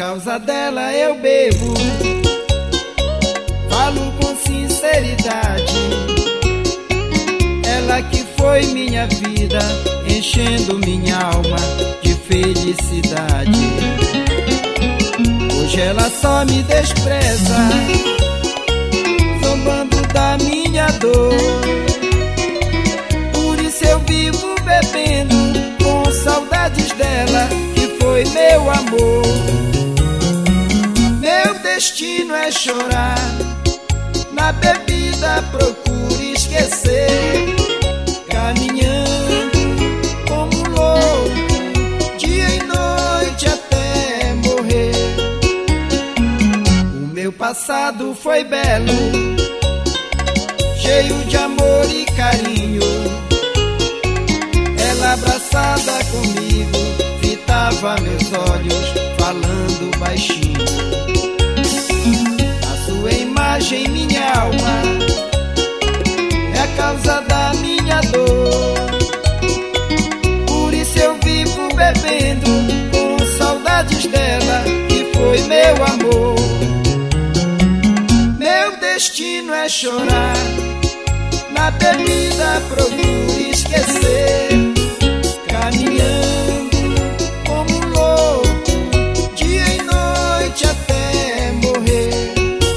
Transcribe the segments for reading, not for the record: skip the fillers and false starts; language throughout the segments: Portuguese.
causa dela eu bebo, falo com sinceridade. Ela que foi minha vida, enchendo minha alma de felicidade. Hoje ela só me despreza, zombando da minha dor. Por isso eu vivo bebendo, com saudades dela, que foi meu amor. Meu destino é chorar, na bebida procuro esquecer, caminhando como louco, dia e noite até morrer. O meu passado foi belo, cheio de amor e carinho. Ela abraçada comigo, fitava meus olhos, falando baixinho. A sua imagem, minha alma, é a causa da minha dor. Por isso eu vivo bebendo, com saudades dela, que foi meu amor. Meu destino é chorar, na bebida procuro esquecer, caminhando como louco, dia e noite até morrer.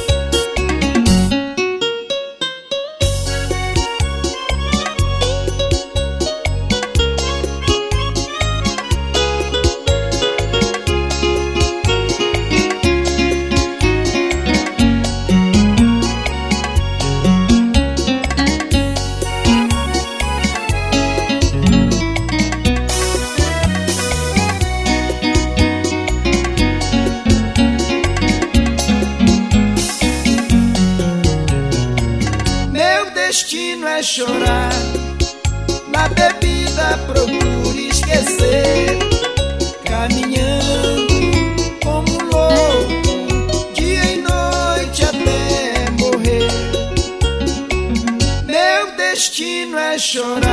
Destino é chorar, na bebida procuro esquecer, caminhando como louco, dia e noite até morrer. Meu destino é chorar.